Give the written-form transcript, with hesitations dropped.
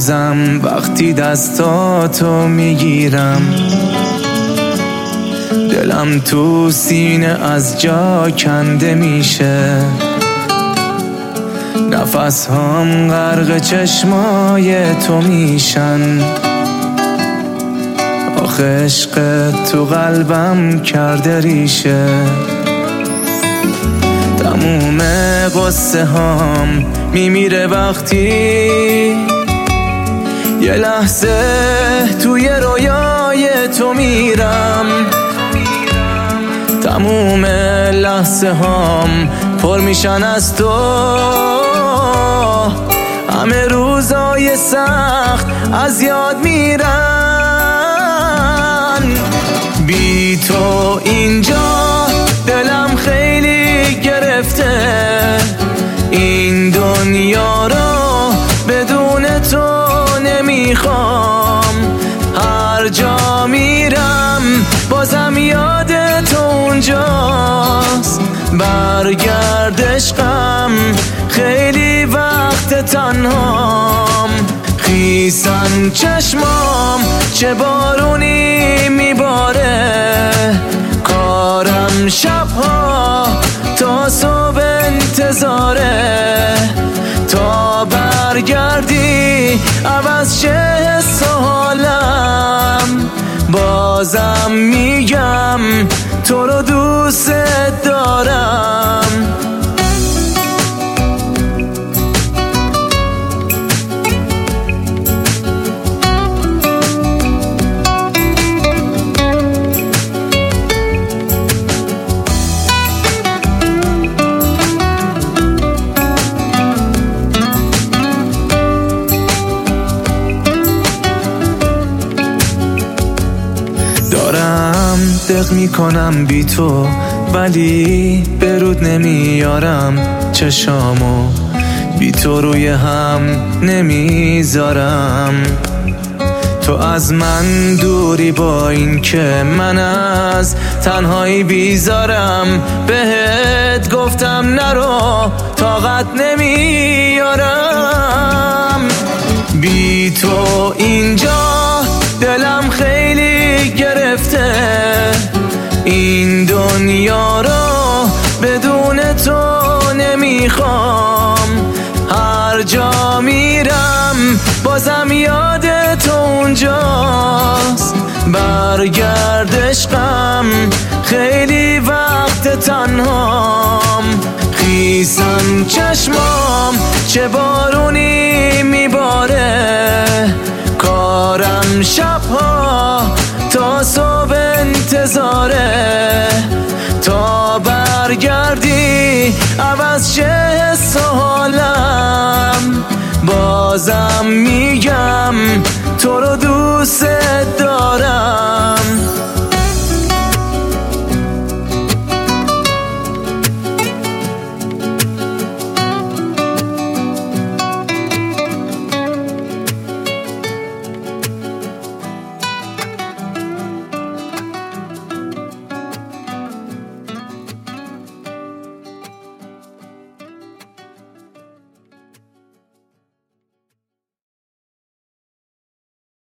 روزم وقتی دستاتو میگیرم، دلم تو سینه از جا کنده میشه، نفس هم غرق چشمای تو میشن. آخه عشقت تو قلبم کرده ریشه، تموم قصه هم میمیره وقتی یه لحظه توی رویای تو میرم. تموم لحظه هم پر میشن از تو، همه روزای سخت از یاد میرن. بی تو اینجا دلم خیلی گرفته، این دنیا رو بدون تو نمیخوام. هر جا میرم بازم یاد تو اونجاست، برگرد عشقم خیلی وقت تنهام. خیسن چشمام چه بارونی میباره، کارم شبها تا صبح انتظاره. تا برگردی عوض شه حس و حالم، بازم میگم تو رو دوست دارم. دارم دق میکنم بی تو، ولی برود نمیارم چشامو، بی تو روی هم نمیذارم. تو از من دوری با این که من از تنهایی بیزارم، بهت گفتم نرو طاقت نمیارم. بی تو اینجا دلم خیلی گرفته، این دنیا رو بدون تو نمیخوام. هر جا میرم بازم یاد تو اونجاست، برگرد عشقم خیلی وقت تنهام. خیسن چشمام چه بارونی میباره، کارم شبها تا صبح انتظاره. تا برگردی عوض شه حس و حالم، بازم میگم تو رو دوست دارم.